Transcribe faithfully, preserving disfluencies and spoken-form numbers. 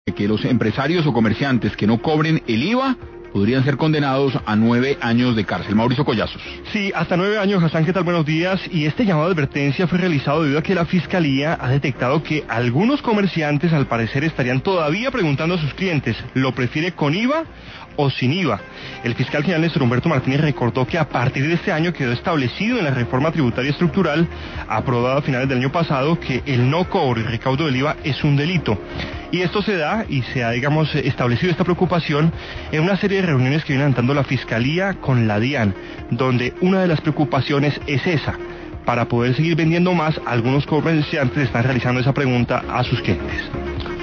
que los empresarios o comerciantes que no cobren el I V A podrían ser condenados a nueve años de cárcel. Mauricio Collazos. Sí, hasta nueve años, Hassan, ¿qué tal? Buenos días. Y este llamado de advertencia fue realizado debido a que la Fiscalía ha detectado que algunos comerciantes al parecer estarían todavía preguntando a sus clientes, ¿lo prefiere con I V A o sin I V A? El fiscal general Néstor Humberto Martínez recordó que a partir de este año quedó establecido en la reforma tributaria estructural aprobada a finales del año pasado que el no cobro y recaudo del I V A es un delito. Y esto se da y se ha, digamos, establecido esta preocupación en una serie de reuniones que viene adelantando la Fiscalía con la DIAN, donde una de las preocupaciones es esa. Para poder seguir vendiendo más, algunos comerciantes están realizando esa pregunta a sus clientes.